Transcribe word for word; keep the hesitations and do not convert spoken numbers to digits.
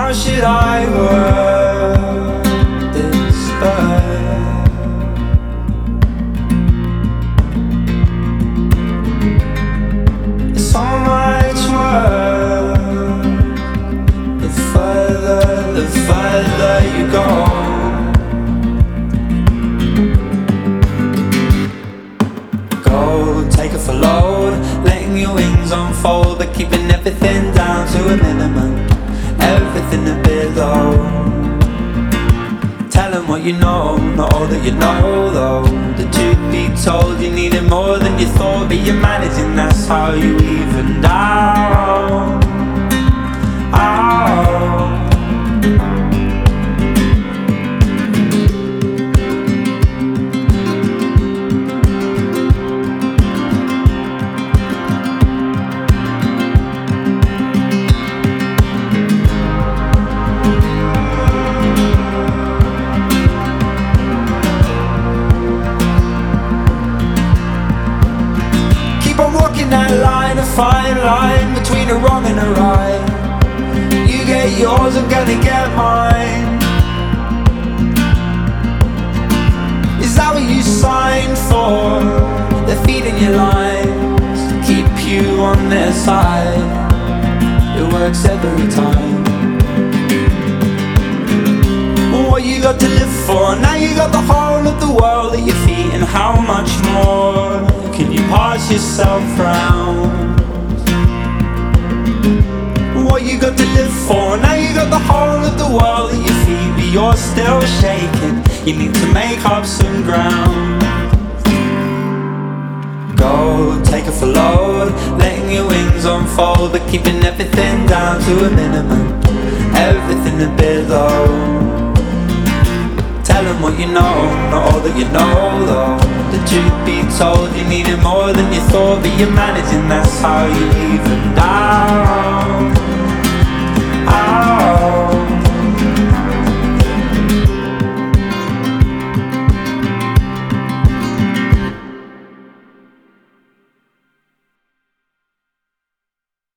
How should I word this earth? It's so much worse. The further, the further you go. Go, take it for load, letting your wings unfold, but keeping everything down to a minimum. Everything a bit low. Tell them what you know, not all that you know though. The truth be told, you needed more than you thought, but you're managing, that's how you evened out. Out. That line, a fine line between a wrong and a right. You get yours, I'm gonna get mine. Is that what you signed for? They're feeding you lies to keep you on their side. It works every time. What you got to live for? Now you got the whole of the world at your feet, and how much more can you pass yourself round? What you got to live for? Now you got the whole of the world at your feet, but you're still shaking. You need to make up some ground. Go, take it for load, letting your wings unfold, but keeping everything down to a minimum. Everything a bit low. Tell them what you know, not all that you know though. The truth be told, you needed more than you thought, but you're managing, that's how you even die.